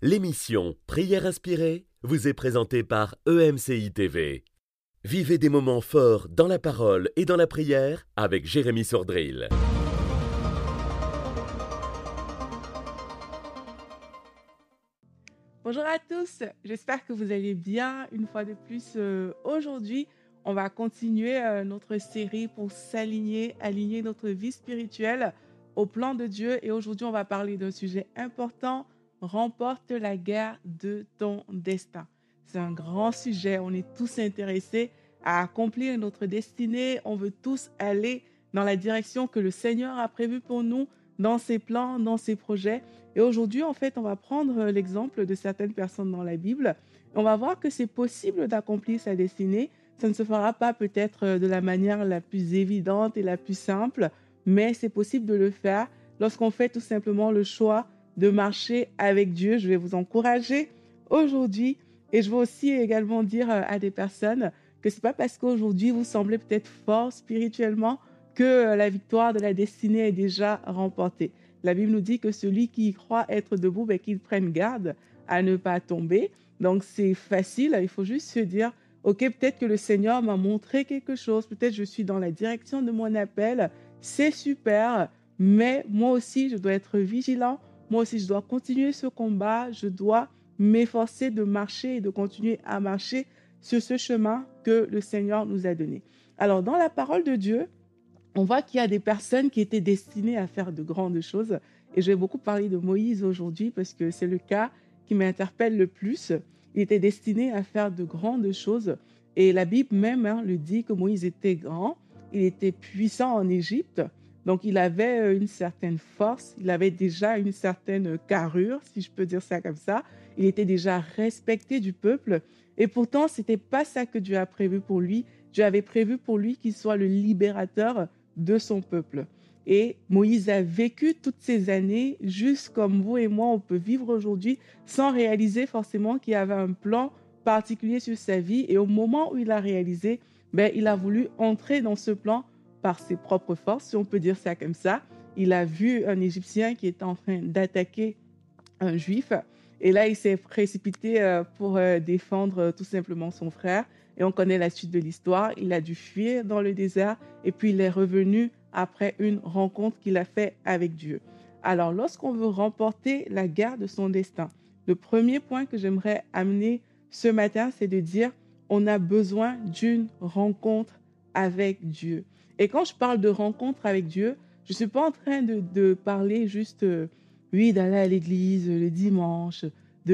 L'émission Prière inspirée vous est présentée par EMCI TV. Vivez des moments forts dans la parole et dans la prière avec Jérémy Sordrill. Bonjour à tous, j'espère que vous allez bien. Une fois de plus, aujourd'hui, on va continuer notre série pour aligner notre vie spirituelle au plan de Dieu. Et aujourd'hui, on va parler d'un sujet important, remporte la guerre de ton destin. C'est un grand sujet, on est tous intéressés à accomplir notre destinée. On veut tous aller dans la direction que le Seigneur a prévue pour nous, dans ses plans, dans ses projets. Et aujourd'hui, en fait, on va prendre l'exemple de certaines personnes dans la Bible. On va voir que c'est possible d'accomplir sa destinée. Ça ne se fera pas peut-être de la manière la plus évidente et la plus simple, mais c'est possible de le faire lorsqu'on fait tout simplement le choix de marcher avec Dieu. Je vais vous encourager aujourd'hui et je veux aussi également dire à des personnes que ce n'est pas parce qu'aujourd'hui vous semblez peut-être fort spirituellement que la victoire de la destinée est déjà remportée. La Bible nous dit que celui qui croit être debout, qu'il prenne garde à ne pas tomber. Donc, c'est facile. Il faut juste se dire, OK, peut-être que le Seigneur m'a montré quelque chose. Peut-être que je suis dans la direction de mon appel. C'est super. Mais moi aussi, je dois être vigilant. Moi aussi, je dois continuer ce combat. Je dois m'efforcer de marcher et de continuer à marcher sur ce chemin que le Seigneur nous a donné. Alors, dans la parole de Dieu, on voit qu'il y a des personnes qui étaient destinées à faire de grandes choses. Et je vais beaucoup parler de Moïse aujourd'hui parce que c'est le cas qui m'interpelle le plus. Il était destiné à faire de grandes choses. Et la Bible même le dit que Moïse était grand, il était puissant en Égypte. Donc, il avait une certaine force, il avait déjà une certaine carrure, si je peux dire ça comme ça. Il était déjà respecté du peuple. Et pourtant, ce n'était pas ça que Dieu a prévu pour lui. Dieu avait prévu pour lui qu'il soit le libérateur de son peuple. Et Moïse a vécu toutes ces années, juste comme vous et moi, on peut vivre aujourd'hui, sans réaliser forcément qu'il y avait un plan particulier sur sa vie. Et au moment où il a réalisé, il a voulu entrer dans ce plan par ses propres forces, si on peut dire ça comme ça. Il a vu un Égyptien qui était en train d'attaquer un Juif. Et là, il s'est précipité pour défendre tout simplement son frère. Et on connaît la suite de l'histoire. Il a dû fuir dans le désert et puis il est revenu après une rencontre qu'il a faite avec Dieu. Alors, lorsqu'on veut remporter la guerre de son destin, le premier point que j'aimerais amener ce matin, c'est de dire on a besoin d'une rencontre avec Dieu. Et quand je parle de rencontre avec Dieu, je ne suis pas en train de parler juste, d'aller à l'église le dimanche,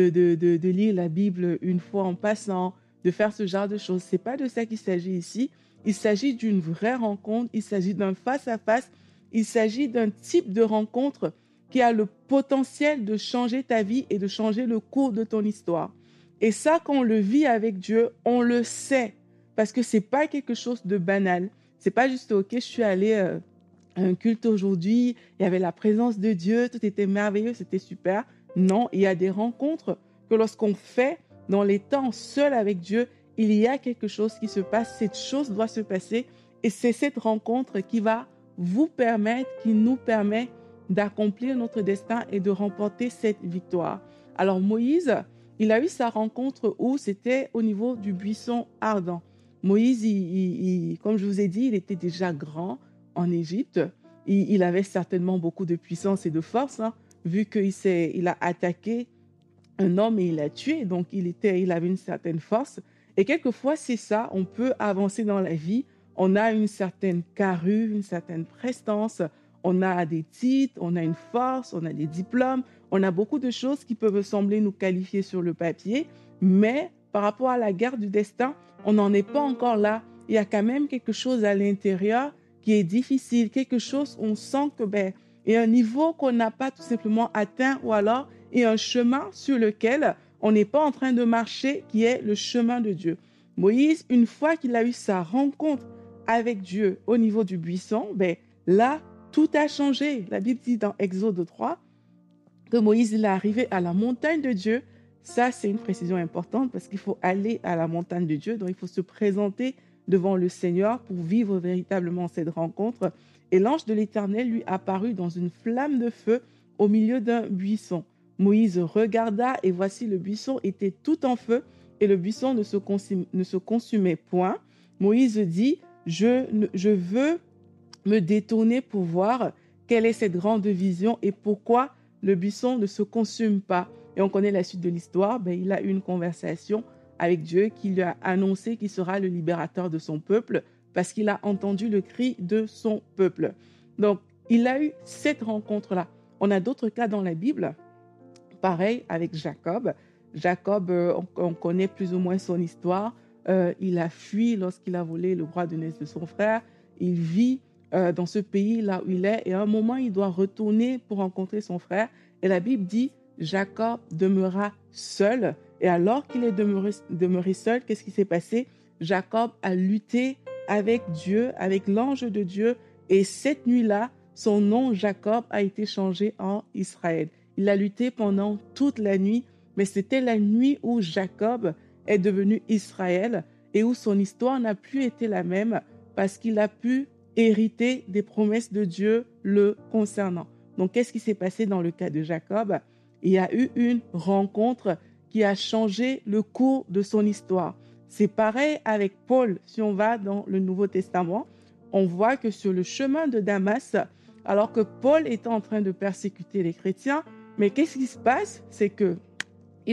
de lire la Bible une fois en passant, de faire ce genre de choses. Ce n'est pas de ça qu'il s'agit ici. Il s'agit d'une vraie rencontre, il s'agit d'un face-à-face, il s'agit d'un type de rencontre qui a le potentiel de changer ta vie et de changer le cours de ton histoire. Et ça, quand on le vit avec Dieu, on le sait, parce que ce n'est pas quelque chose de banal. Ce n'est pas juste, OK, je suis allée à un culte aujourd'hui, il y avait la présence de Dieu, tout était merveilleux, c'était super. Non, il y a des rencontres que lorsqu'on fait dans les temps seul avec Dieu, il y a quelque chose qui se passe, cette chose doit se passer et c'est cette rencontre qui va vous permettre, qui nous permet d'accomplir notre destin et de remporter cette victoire. Alors Moïse, il a eu sa rencontre où c'était au niveau du buisson ardent. Moïse, comme je vous ai dit, il était déjà grand en Égypte. Il avait certainement beaucoup de puissance et de force, vu qu'il a attaqué un homme et il l'a tué, donc il avait une certaine force. Et quelquefois, c'est ça, on peut avancer dans la vie, on a une certaine carrure, une certaine prestance, on a des titres, on a une force, on a des diplômes, on a beaucoup de choses qui peuvent sembler nous qualifier sur le papier, mais par rapport à la guerre du destin, on n'en est pas encore là. Il y a quand même quelque chose à l'intérieur qui est difficile, quelque chose où on sent que il y a un niveau qu'on n'a pas tout simplement atteint ou alors il y a un chemin sur lequel on n'est pas en train de marcher qui est le chemin de Dieu. Moïse, une fois qu'il a eu sa rencontre avec Dieu au niveau du buisson, là, tout a changé. La Bible dit dans Exode 3 que Moïse il est arrivé à la montagne de Dieu. Ça, c'est une précision importante parce qu'il faut aller à la montagne de Dieu. Donc, il faut se présenter devant le Seigneur pour vivre véritablement cette rencontre. Et l'ange de l'Éternel lui apparut dans une flamme de feu au milieu d'un buisson. Moïse regarda et voici le buisson était tout en feu et le buisson ne se consumait point. Moïse dit, je veux me détourner pour voir quelle est cette grande vision et pourquoi le buisson ne se consume pas. Et on connaît la suite de l'histoire. Il a eu une conversation avec Dieu qui lui a annoncé qu'il sera le libérateur de son peuple parce qu'il a entendu le cri de son peuple. Donc, il a eu cette rencontre-là. On a d'autres cas dans la Bible, pareil avec Jacob. Jacob, on connaît plus ou moins son histoire. Il a fui lorsqu'il a volé le bras de noces de son frère. Il vit dans ce pays là où il est et à un moment, il doit retourner pour rencontrer son frère. Et la Bible dit, Jacob demeura seul. Et alors qu'il est demeuré seul, qu'est-ce qui s'est passé? Jacob a lutté avec Dieu, avec l'ange de Dieu. Et cette nuit-là, son nom Jacob a été changé en Israël. Il a lutté pendant toute la nuit, mais c'était la nuit où Jacob est devenu Israël et où son histoire n'a plus été la même parce qu'il a pu hériter des promesses de Dieu le concernant. Donc, qu'est-ce qui s'est passé dans le cas de Jacob? Il y a eu une rencontre qui a changé le cours de son histoire. C'est pareil avec Paul. Si on va dans le Nouveau Testament, on voit que sur le chemin de Damas, alors que Paul est en train de persécuter les chrétiens, mais qu'est-ce qui se passe? C'est que il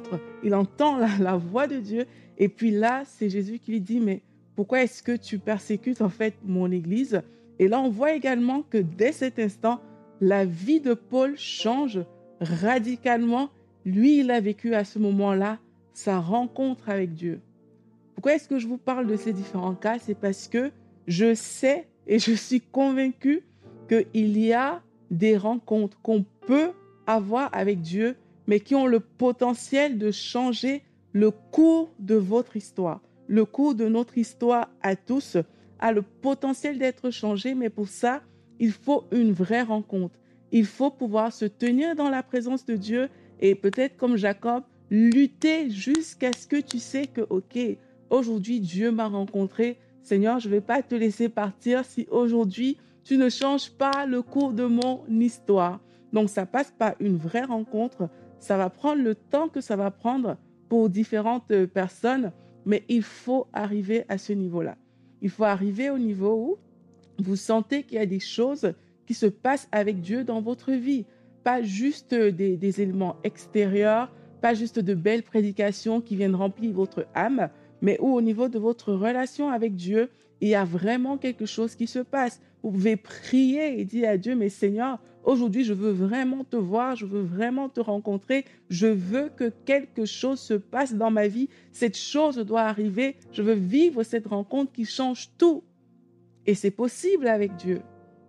entend la voix de Dieu, et puis là, c'est Jésus qui lui dit, mais pourquoi est-ce que tu persécutes en fait mon Église? Et là, on voit également que dès cet instant, la vie de Paul change radicalement. Lui, il a vécu à ce moment-là sa rencontre avec Dieu. Pourquoi est-ce que je vous parle de ces différents cas? C'est parce que je sais et je suis convaincue qu'il y a des rencontres qu'on peut avoir avec Dieu, mais qui ont le potentiel de changer le cours de votre histoire. Le cours de notre histoire à tous a le potentiel d'être changé, mais pour ça, il faut une vraie rencontre. Il faut pouvoir se tenir dans la présence de Dieu et peut-être comme Jacob, lutter jusqu'à ce que tu sais que, ok, aujourd'hui Dieu m'a rencontré. Seigneur, je ne vais pas te laisser partir si aujourd'hui tu ne changes pas le cours de mon histoire. Donc, ça passe par une vraie rencontre. Ça va prendre le temps que ça va prendre pour différentes personnes, mais il faut arriver à ce niveau-là. Il faut arriver au niveau où vous sentez qu'il y a des choses qui se passent avec Dieu dans votre vie. Pas juste des éléments extérieurs, pas juste de belles prédications qui viennent remplir votre âme, mais où au niveau de votre relation avec Dieu, il y a vraiment quelque chose qui se passe. Vous pouvez prier et dire à Dieu, mais Seigneur, aujourd'hui, je veux vraiment te voir, je veux vraiment te rencontrer, je veux que quelque chose se passe dans ma vie, cette chose doit arriver, je veux vivre cette rencontre qui change tout. Et c'est possible avec Dieu.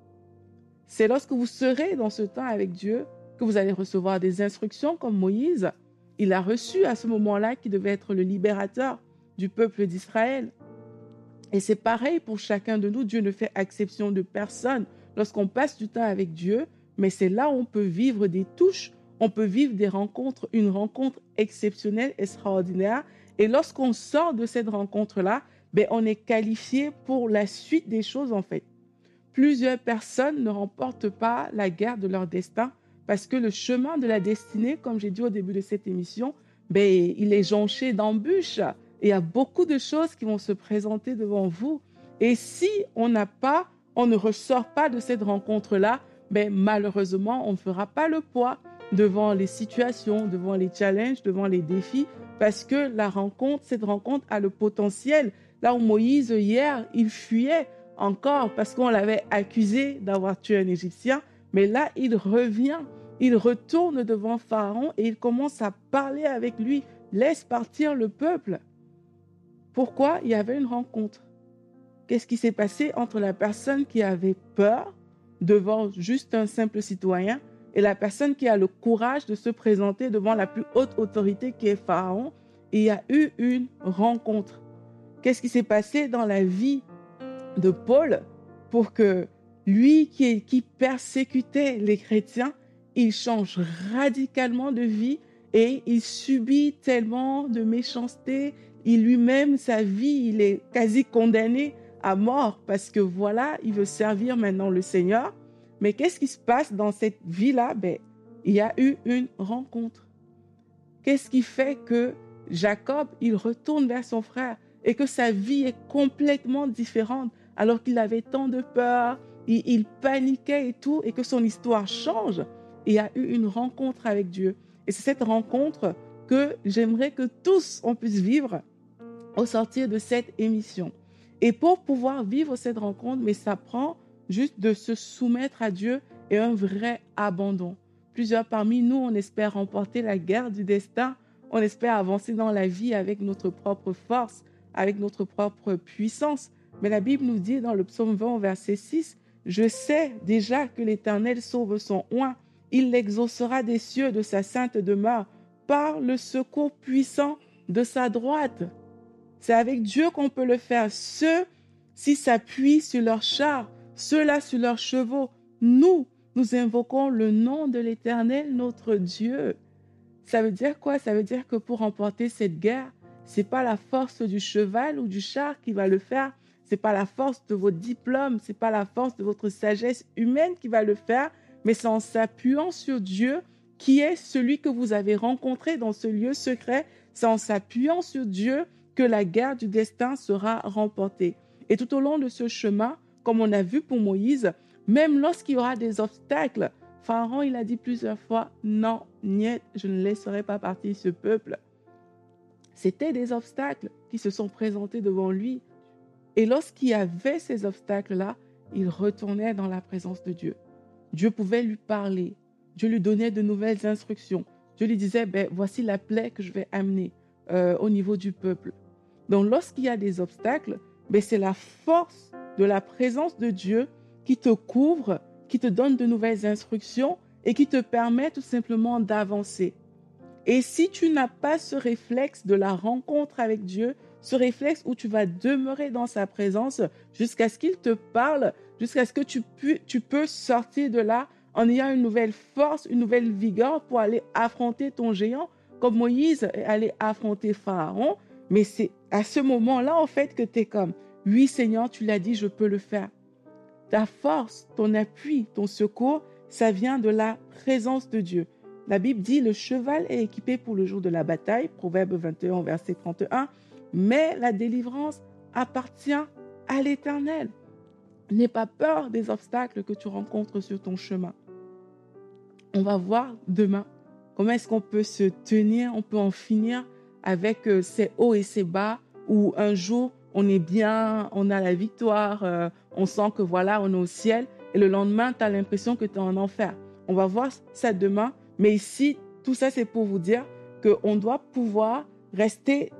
C'est lorsque vous serez dans ce temps avec Dieu que vous allez recevoir des instructions comme Moïse. Il a reçu à ce moment-là qu'il devait être le libérateur du peuple d'Israël. Et c'est pareil pour chacun de nous. Dieu ne fait exception de personne lorsqu'on passe du temps avec Dieu, mais c'est là où on peut vivre des touches, on peut vivre des rencontres, une rencontre exceptionnelle, extraordinaire. Et lorsqu'on sort de cette rencontre-là, on est qualifié pour la suite des choses en fait. Plusieurs personnes ne remportent pas la guerre de leur destin parce que le chemin de la destinée, comme j'ai dit au début de cette émission, il est jonché d'embûches. Et il y a beaucoup de choses qui vont se présenter devant vous. Et si on ne ressort pas de cette rencontre-là, malheureusement, on ne fera pas le poids devant les situations, devant les challenges, devant les défis, parce que cette rencontre a le potentiel. Là où Moïse, hier, il fuyait encore parce qu'on l'avait accusé d'avoir tué un Égyptien, mais là, il revient, il retourne devant Pharaon et il commence à parler avec lui. Laisse partir le peuple. Pourquoi? Il y avait une rencontre. Qu'est-ce qui s'est passé entre la personne qui avait peur devant juste un simple citoyen et la personne qui a le courage de se présenter devant la plus haute autorité qui est Pharaon? Il y a eu une rencontre. Qu'est-ce qui s'est passé dans la vie de Paul pour que lui qui persécutait les chrétiens, il change radicalement de vie et il subit tellement de méchanceté. Il lui-même, sa vie, il est quasi condamné à mort parce que voilà, il veut servir maintenant le Seigneur. Mais qu'est-ce qui se passe dans cette vie-là? Il y a eu une rencontre. Qu'est-ce qui fait que Jacob, il retourne vers son frère et que sa vie est complètement différente alors qu'il avait tant de peur, il paniquait et tout, et que son histoire change? Et il y a eu une rencontre avec Dieu. Et c'est cette rencontre que j'aimerais que tous on puisse vivre au sortir de cette émission. Et pour pouvoir vivre cette rencontre, mais ça prend juste de se soumettre à Dieu et un vrai abandon. Plusieurs parmi nous, on espère remporter la guerre du destin, on espère avancer dans la vie avec notre propre force, avec notre propre puissance. Mais la Bible nous dit dans le psaume 20, verset 6, « Je sais déjà que l'Éternel sauve son oint, il l'exaucera des cieux de sa sainte demeure, par le secours puissant de sa droite. » C'est avec Dieu qu'on peut le faire. Ceux, s'ils s'appuient sur leurs chars, ceux-là sur leurs chevaux, nous invoquons le nom de l'Éternel, notre Dieu. Ça veut dire quoi? Ça veut dire que pour remporter cette guerre, c'est pas la force du cheval ou du char qui va le faire. C'est pas la force de vos diplômes, c'est pas la force de votre sagesse humaine qui va le faire, mais c'est en s'appuyant sur Dieu qui est celui que vous avez rencontré dans ce lieu secret. C'est en s'appuyant sur Dieu que la guerre du destin sera remportée. Et tout au long de ce chemin, comme on a vu pour Moïse, même lorsqu'il y aura des obstacles, Pharaon, il a dit plusieurs fois, « Non, niet, je ne laisserai pas partir ce peuple. » C'était des obstacles qui se sont présentés devant lui. Et lorsqu'il y avait ces obstacles-là, il retournait dans la présence de Dieu. Dieu pouvait lui parler. Dieu lui donnait de nouvelles instructions. Dieu lui disait, voici la plaie que je vais amener au niveau du peuple. Donc, lorsqu'il y a des obstacles, c'est la force de la présence de Dieu qui te couvre, qui te donne de nouvelles instructions et qui te permet tout simplement d'avancer. Et si tu n'as pas ce réflexe de la rencontre avec Dieu, ce réflexe où tu vas demeurer dans sa présence jusqu'à ce qu'il te parle, jusqu'à ce que tu peux sortir de là en ayant une nouvelle force, une nouvelle vigueur pour aller affronter ton géant, comme Moïse est allé affronter Pharaon. Mais c'est à ce moment-là, en fait, que tu es comme, oui Seigneur, tu l'as dit, je peux le faire. Ta force, ton appui, ton secours, ça vient de la présence de Dieu. La Bible dit, le cheval est équipé pour le jour de la bataille, Proverbe 21, verset 31, mais la délivrance appartient à l'Éternel. N'aie pas peur des obstacles que tu rencontres sur ton chemin. On va voir demain comment est-ce qu'on peut se tenir, on peut en finir avec ces hauts et ces bas, où un jour on est bien, on a la victoire, on sent que voilà, on est au ciel, et le lendemain, tu as l'impression que tu es en enfer. On va voir ça demain, mais ici, tout ça, c'est pour vous dire qu'on doit pouvoir rester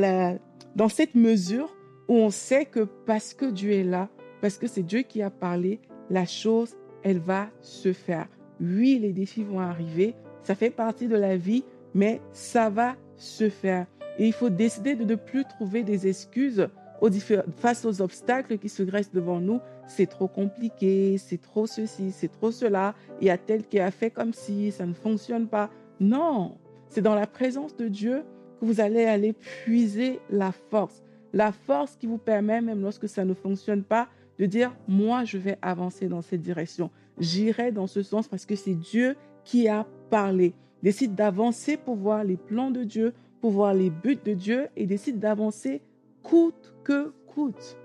dans cette mesure où on sait que parce que Dieu est là, parce que c'est Dieu qui a parlé, la chose, elle va se faire. Oui, les défis vont arriver, ça fait partie de la vie, mais ça va se faire. Et il faut décider de ne plus trouver des excuses face aux obstacles qui se dressent devant nous. C'est trop compliqué, c'est trop ceci, c'est trop cela. Il y a tel qui a fait comme si, ça ne fonctionne pas. Non, c'est dans la présence de Dieu que vous allez aller puiser la force. La force qui vous permet, même lorsque ça ne fonctionne pas, de dire, moi, je vais avancer dans cette direction. J'irai dans ce sens parce que c'est Dieu qui a parlé. Décide d'avancer pour voir les plans de Dieu, pour voir les buts de Dieu et décide d'avancer coûte que coûte.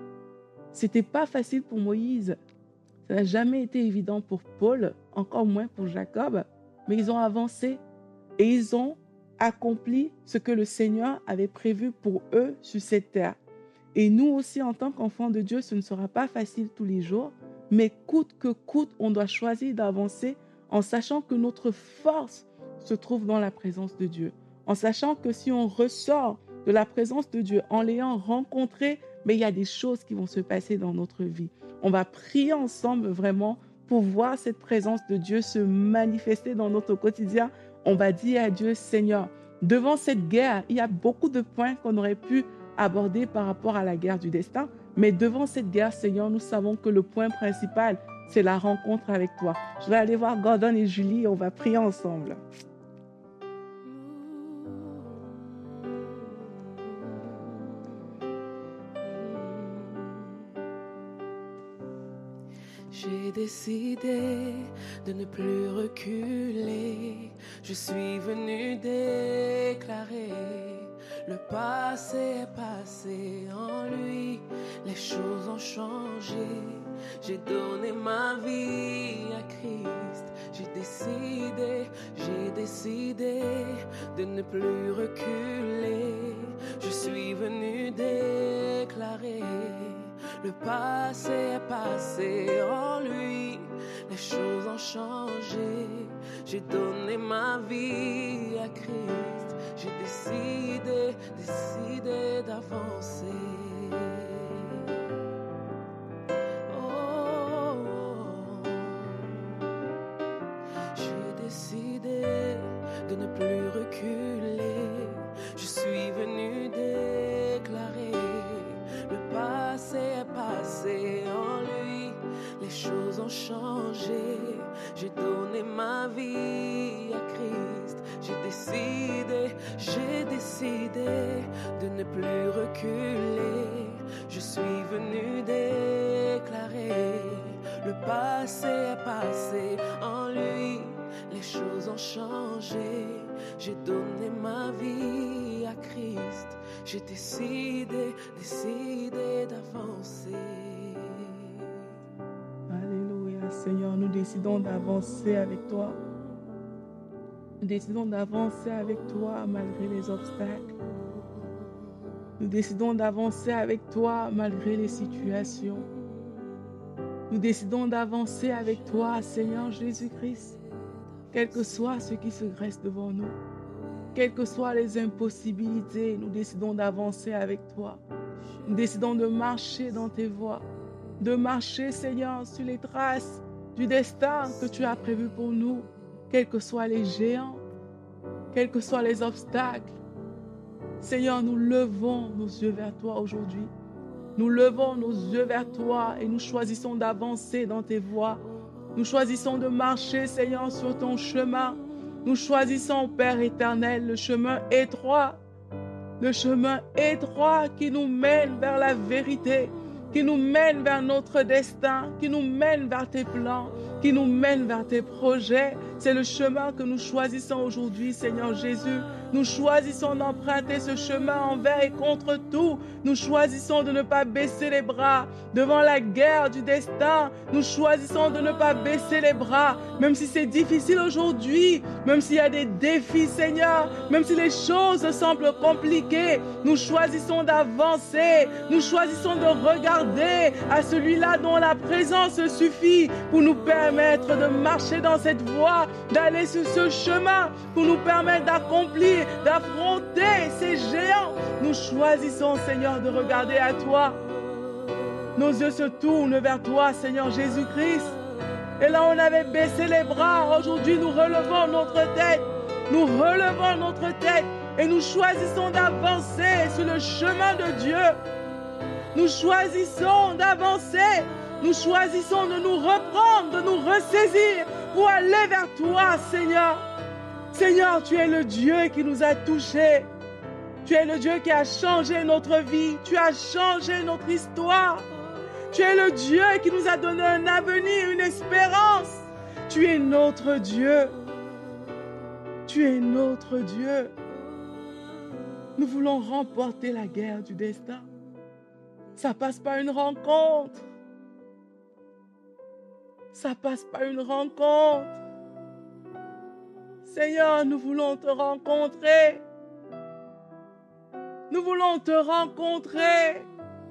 C'était pas facile pour Moïse. Ça n'a jamais été évident pour Paul, encore moins pour Jacob, mais ils ont avancé et ils ont accompli ce que le Seigneur avait prévu pour eux sur cette terre. Et nous aussi, en tant qu'enfants de Dieu, ce ne sera pas facile tous les jours, mais coûte que coûte, on doit choisir d'avancer en sachant que notre force se trouve dans la présence de Dieu. En sachant que si on ressort de la présence de Dieu, en l'ayant rencontré, mais il y a des choses qui vont se passer dans notre vie. On va prier ensemble vraiment pour voir cette présence de Dieu se manifester dans notre quotidien. On va dire à Dieu, Seigneur, devant cette guerre, il y a beaucoup de points qu'on aurait pu aborder par rapport à la guerre du destin, mais devant cette guerre, Seigneur, nous savons que le point principal, c'est la rencontre avec toi. Je vais aller voir Gordon et Julie et on va prier ensemble. J'ai décidé de ne plus reculer. Je suis venu déclarer: le passé est passé, en lui les choses ont changé. J'ai donné ma vie à Christ. J'ai décidé de ne plus reculer. Je suis venu déclarer: le passé est passé, en lui les choses ont changé. J'ai donné ma vie à Christ. J'ai décidé d'avancer. J'ai décidé de ne plus reculer. Je suis venu déclarer: le passé est passé, en lui les choses ont changé. J'ai donné ma vie à Christ. J'ai décidé de ne plus reculer. Je suis venu déclarer: le passé est passé, en lui les choses ont changé. J'ai donné ma vie à Christ. J'ai décidé d'avancer. Alléluia, Seigneur, nous décidons d'avancer avec toi. Nous décidons d'avancer avec toi malgré les obstacles. Nous décidons d'avancer avec toi malgré les situations. Nous décidons d'avancer avec toi, Seigneur Jésus-Christ, quel que soit ce qui se dresse devant nous, quelles que soient les impossibilités, nous décidons d'avancer avec toi. Nous décidons de marcher dans tes voies, de marcher, Seigneur, sur les traces du destin que tu as prévu pour nous, quels que soient les géants, quels que soient les obstacles. Seigneur, nous levons nos yeux vers toi aujourd'hui. Nous levons nos yeux vers toi et nous choisissons d'avancer dans tes voies. Nous choisissons de marcher, Seigneur, sur ton chemin. Nous choisissons, Père éternel, le chemin étroit qui nous mène vers la vérité, qui nous mène vers notre destin, qui nous mène vers tes plans, qui nous mène vers tes projets. C'est le chemin que nous choisissons aujourd'hui, Seigneur Jésus. Nous choisissons d'emprunter ce chemin envers et contre tout. Nous choisissons de ne pas baisser les bras devant la guerre du destin. Nous choisissons de ne pas baisser les bras, même si c'est difficile aujourd'hui, même s'il y a des défis, Seigneur, même si les choses semblent compliquées. Nous choisissons d'avancer. Nous choisissons de regarder à celui-là dont la présence suffit pour nous permettre de marcher dans cette voie, d'aller sur ce chemin, pour nous permettre d'accomplir, d'affronter ces géants. Nous choisissons, Seigneur, de regarder à toi. Nos yeux se tournent vers toi, Seigneur Jésus-Christ. Et là, on avait baissé les bras. Aujourd'hui, nous relevons notre tête. Nous relevons notre tête et nous choisissons d'avancer sur le chemin de Dieu. Nous choisissons d'avancer. Nous choisissons de nous reprendre, de nous ressaisir pour aller vers toi, Seigneur. Seigneur, tu es le Dieu qui nous a touchés. Tu es le Dieu qui a changé notre vie. Tu as changé notre histoire. Tu es le Dieu qui nous a donné un avenir, une espérance. Tu es notre Dieu. Tu es notre Dieu. Nous voulons remporter la guerre du destin. Ça passe par une rencontre. Ça passe par une rencontre. Seigneur, nous voulons te rencontrer. Nous voulons te rencontrer.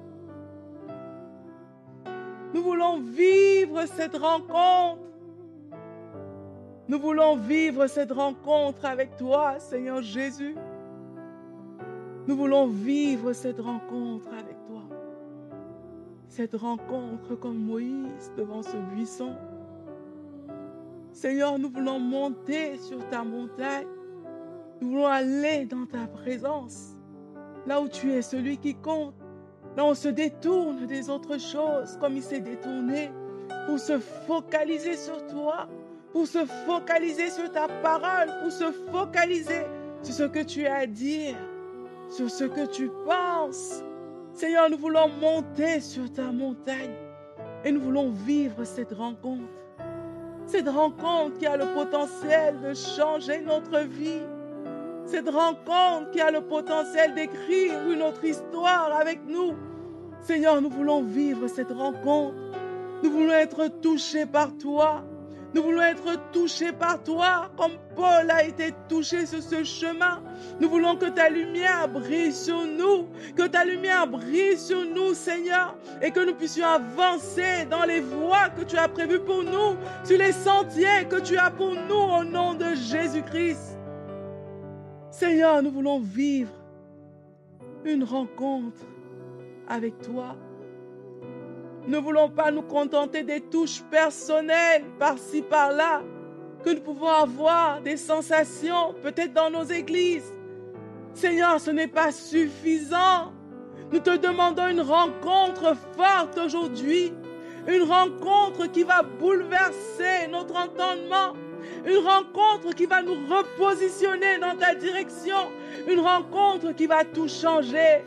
Nous voulons vivre cette rencontre. Nous voulons vivre cette rencontre avec toi, Seigneur Jésus. Nous voulons vivre cette rencontre avec toi. Cette rencontre comme Moïse devant ce buisson. Seigneur, nous voulons monter sur ta montagne. Nous voulons aller dans ta présence. Là où tu es celui qui compte. Là où on se détourne des autres choses comme il s'est détourné pour se focaliser sur toi, pour se focaliser sur ta parole, pour se focaliser sur ce que tu as à dire, sur ce que tu penses. Seigneur, nous voulons monter sur ta montagne. Et nous voulons vivre cette rencontre. Cette rencontre qui a le potentiel de changer notre vie. Cette rencontre qui a le potentiel d'écrire une autre histoire avec nous. Seigneur, nous voulons vivre cette rencontre. Nous voulons être touchés par toi. Nous voulons être touchés par toi comme Paul a été touché sur ce chemin. Nous voulons que ta lumière brille sur nous, que ta lumière brille sur nous, Seigneur, et que nous puissions avancer dans les voies que tu as prévues pour nous, sur les sentiers que tu as pour nous au nom de Jésus-Christ. Seigneur, nous voulons vivre une rencontre avec toi. Nous ne voulons pas nous contenter des touches personnelles par-ci, par-là, que nous pouvons avoir des sensations, peut-être dans nos églises. Seigneur, ce n'est pas suffisant. Nous te demandons une rencontre forte aujourd'hui, une rencontre qui va bouleverser notre entendement, une rencontre qui va nous repositionner dans ta direction, une rencontre qui va tout changer.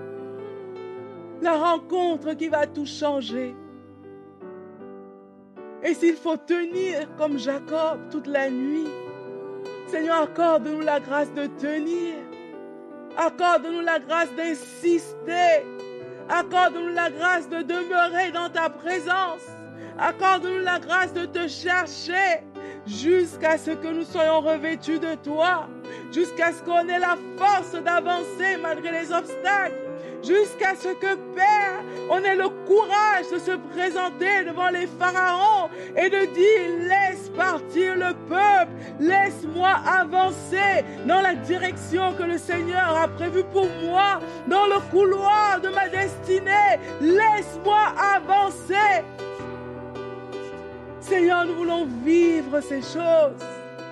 La rencontre qui va tout changer. Et s'il faut tenir comme Jacob toute la nuit, Seigneur, accorde-nous la grâce de tenir. Accorde-nous la grâce d'insister. Accorde-nous la grâce de demeurer dans ta présence. Accorde-nous la grâce de te chercher jusqu'à ce que nous soyons revêtus de toi, jusqu'à ce qu'on ait la force d'avancer malgré les obstacles. Jusqu'à ce que, Père, on ait le courage de se présenter devant les pharaons et de dire, laisse partir le peuple, laisse-moi avancer dans la direction que le Seigneur a prévue pour moi, dans le couloir de ma destinée, laisse-moi avancer. Seigneur, nous voulons vivre ces choses.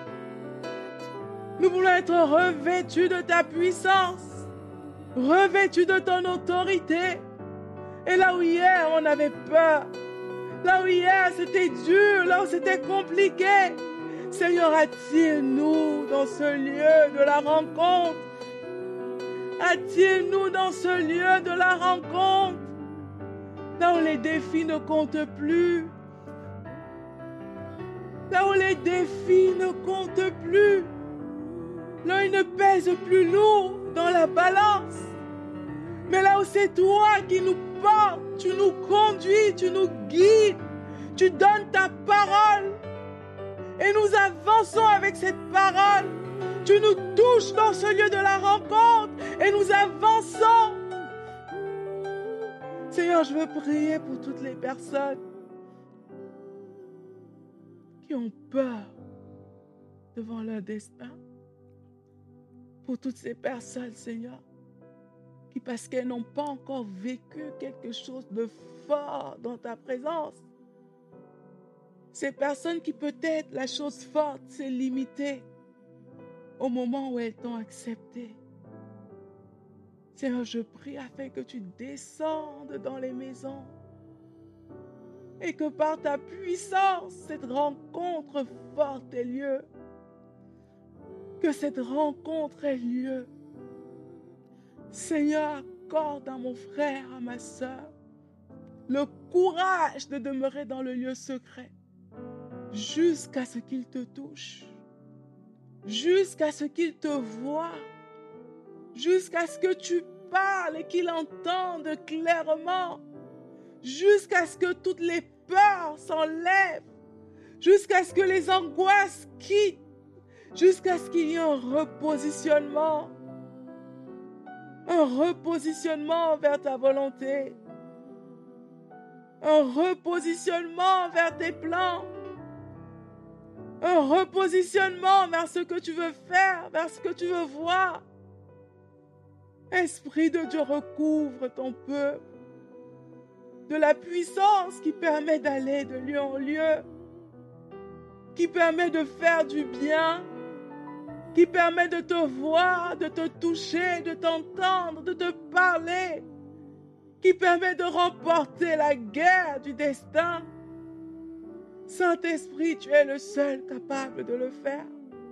Nous voulons être revêtus de ta puissance. Revêtu de ton autorité. Et là où hier on avait peur, là où hier c'était dur, là où c'était compliqué, Seigneur, attire-nous dans ce lieu de la rencontre. Attire-nous dans ce lieu de la rencontre, là où les défis ne comptent plus, là où les défis ne comptent plus, là où ils ne pèsent plus lourd dans la balance, mais là où c'est toi qui nous portes, tu nous conduis, tu nous guides, tu donnes ta parole et nous avançons avec cette parole. Tu nous touches dans ce lieu de la rencontre et nous avançons. Seigneur, je veux prier pour toutes les personnes qui ont peur devant leur destin. Pour toutes ces personnes, Seigneur, qui parce qu'elles n'ont pas encore vécu quelque chose de fort dans ta présence, ces personnes qui peut-être la chose forte s'est limitée au moment où elles t'ont accepté. Seigneur, je prie afin que tu descendes dans les maisons et que par ta puissance, cette rencontre forte ait lieu. Que cette rencontre ait lieu. Seigneur, accorde à mon frère, à ma sœur, le courage de demeurer dans le lieu secret jusqu'à ce qu'il te touche, jusqu'à ce qu'il te voie, jusqu'à ce que tu parles et qu'il entende clairement, jusqu'à ce que toutes les peurs s'enlèvent, jusqu'à ce que les angoisses quittent, jusqu'à ce qu'il y ait un repositionnement vers ta volonté, un repositionnement vers tes plans, un repositionnement vers ce que tu veux faire, vers ce que tu veux voir. Esprit de Dieu, recouvre ton peuple de la puissance qui permet d'aller de lieu en lieu, qui permet de faire du bien, qui permet de te voir, de te toucher, de t'entendre, de te parler, qui permet de remporter la guerre du destin. Saint-Esprit, tu es le seul capable de le faire.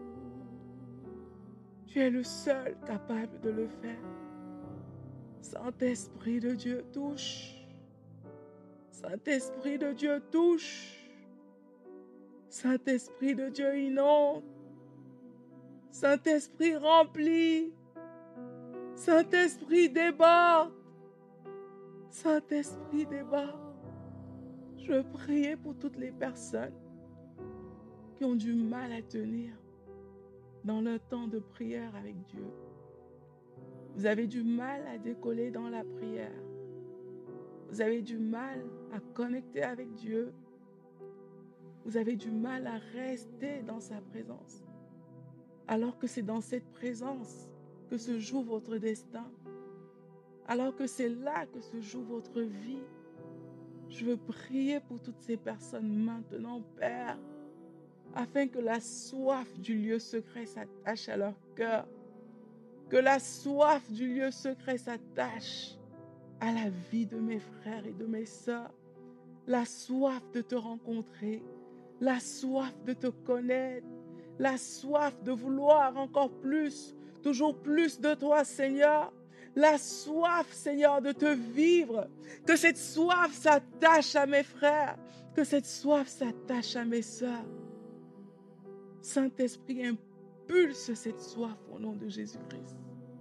Tu es le seul capable de le faire. Saint-Esprit de Dieu, touche. Saint-Esprit de Dieu, touche. Saint-Esprit de Dieu, inonde. Saint-Esprit, remplit. Saint-Esprit, déborde. Saint-Esprit, déborde. Je veux prier pour toutes les personnes qui ont du mal à tenir dans leur temps de prière avec Dieu. Vous avez du mal à décoller dans la prière. Vous avez du mal à connecter avec Dieu. Vous avez du mal à rester dans sa présence. Alors que c'est dans cette présence que se joue votre destin. Alors que c'est là que se joue votre vie. Je veux prier pour toutes ces personnes maintenant, Père, afin que la soif du lieu secret s'attache à leur cœur. Que la soif du lieu secret s'attache à la vie de mes frères et de mes sœurs. La soif de te rencontrer, la soif de te connaître, la soif de vouloir encore plus, toujours plus de toi, Seigneur. La soif, Seigneur, de te vivre. Que cette soif s'attache à mes frères, que cette soif s'attache à mes sœurs. Saint-Esprit, impulse cette soif au nom de Jésus-Christ.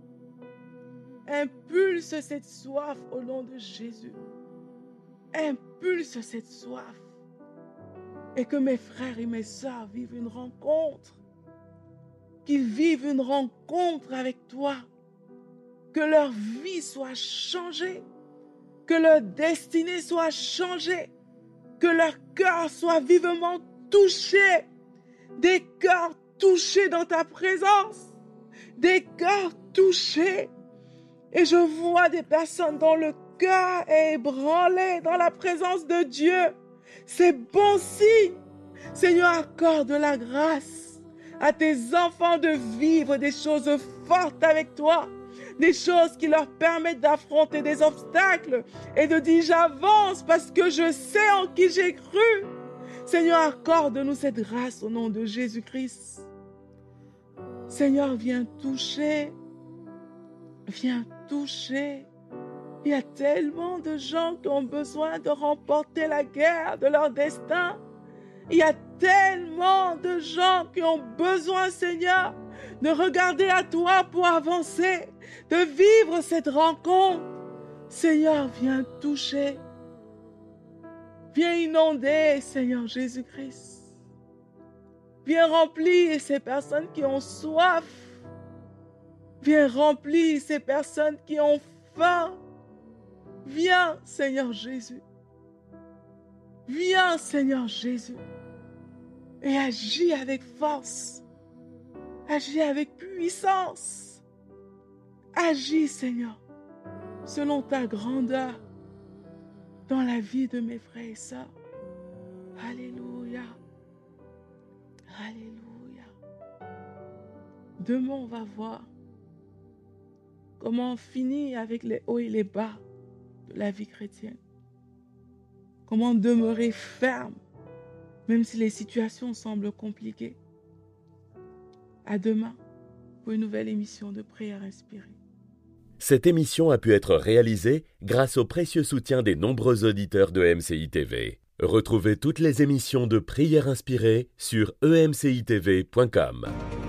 Impulse cette soif au nom de Jésus. Impulse cette soif. Et que mes frères et mes sœurs vivent une rencontre. Qu'ils vivent une rencontre avec toi. Que leur vie soit changée. Que leur destinée soit changée. Que leur cœur soit vivement touché. Des cœurs touchés dans ta présence. Des cœurs touchés. Et je vois des personnes dont le cœur est ébranlé dans la présence de Dieu. C'est bon signe. Seigneur, accorde la grâce à tes enfants de vivre des choses fortes avec toi. Des choses qui leur permettent d'affronter des obstacles et de dire j'avance parce que je sais en qui j'ai cru. Seigneur, accorde-nous cette grâce au nom de Jésus-Christ. Seigneur, viens toucher. Viens toucher. Il y a tellement de gens qui ont besoin de remporter la guerre de leur destin. Il y a tellement de gens qui ont besoin, Seigneur, de regarder à toi pour avancer, de vivre cette rencontre. Seigneur, viens toucher. Viens inonder, Seigneur Jésus-Christ. Viens remplir ces personnes qui ont soif. Viens remplir ces personnes qui ont faim. Viens, Seigneur Jésus. Viens, Seigneur Jésus. Et agis avec force. Agis avec puissance. Agis, Seigneur, selon ta grandeur dans la vie de mes frères et sœurs. Alléluia. Alléluia. Demain, on va voir comment on finit avec les hauts et les bas de la vie chrétienne. Comment demeurer ferme, même si les situations semblent compliquées. À demain pour une nouvelle émission de Prière inspirée. Cette émission a pu être réalisée grâce au précieux soutien des nombreux auditeurs de MCI TV. Retrouvez toutes les émissions de Prière inspirée sur emcitv.com.